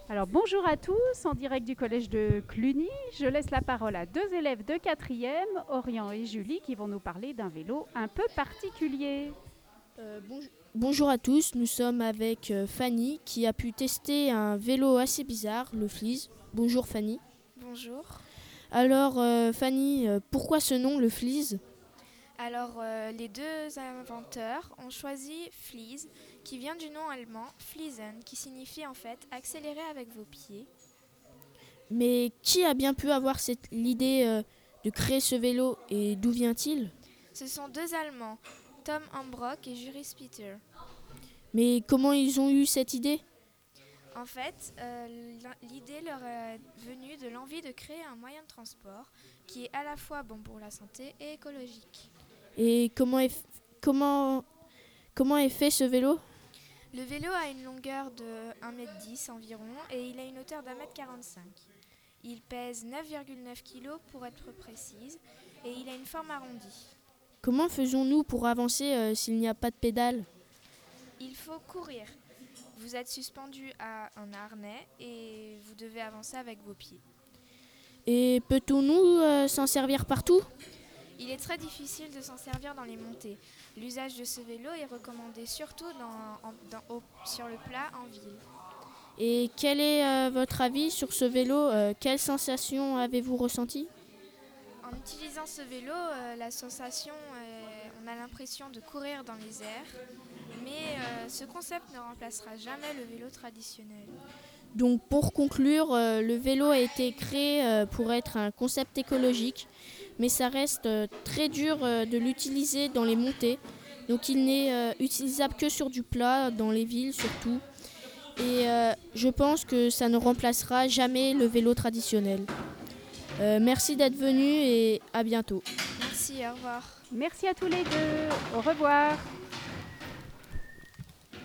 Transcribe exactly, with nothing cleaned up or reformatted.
Alors bonjour à tous, en direct du collège de Cluny. Je laisse la parole à deux élèves de quatrième, Orion et Julie, qui vont nous parler d'un vélo un peu particulier. Euh, bonj- Bonjour à tous, nous sommes avec euh, Fanny qui a pu tester un vélo assez bizarre, le Fleeze. Bonjour Fanny. Bonjour. Alors euh, Fanny, euh, pourquoi ce nom, le Fleeze? Alors, euh, les deux inventeurs ont choisi Flees, qui vient du nom allemand Fliesen, qui signifie en fait accélérer avec vos pieds. Mais qui a bien pu avoir cette, l'idée euh, de créer ce vélo et d'où vient-il? Ce sont deux Allemands, Tom Hambrock et Juris Peter. Mais comment ils ont eu cette idée? En fait, euh, l'idée leur est venue de l'envie de créer un moyen de transport qui est à la fois bon pour la santé et écologique. Et comment est, f- comment, comment est fait ce vélo? Le vélo a une longueur de un mètre dix environ et il a une hauteur d'un mètre quarante-cinq. Il pèse neuf virgule neuf kilos pour être précise et il a une forme arrondie. Comment faisons-nous pour avancer euh, s'il n'y a pas de pédale? Il faut courir. Vous êtes suspendu à un harnais et vous devez avancer avec vos pieds. Et peut-on nous euh, s'en servir partout? Il est très difficile de s'en servir dans les montées. L'usage de ce vélo est recommandé surtout dans, en, dans, au, sur le plat en ville. Et quel est euh, votre avis sur ce vélo? Euh, Quelle sensation avez-vous ressenti? En utilisant ce vélo, euh, la sensation, euh, on a l'impression de courir dans les airs, mais euh, ce concept ne remplacera jamais le vélo traditionnel. Donc pour conclure, euh, le vélo a été créé euh, pour être un concept écologique, mais ça reste euh, très dur euh, de l'utiliser dans les montées. Donc il n'est euh, utilisable que sur du plat, dans les villes surtout. Et euh, je pense que ça ne remplacera jamais le vélo traditionnel. Euh, merci d'être venu et à bientôt. Merci, au revoir. Merci à tous les deux. Au revoir.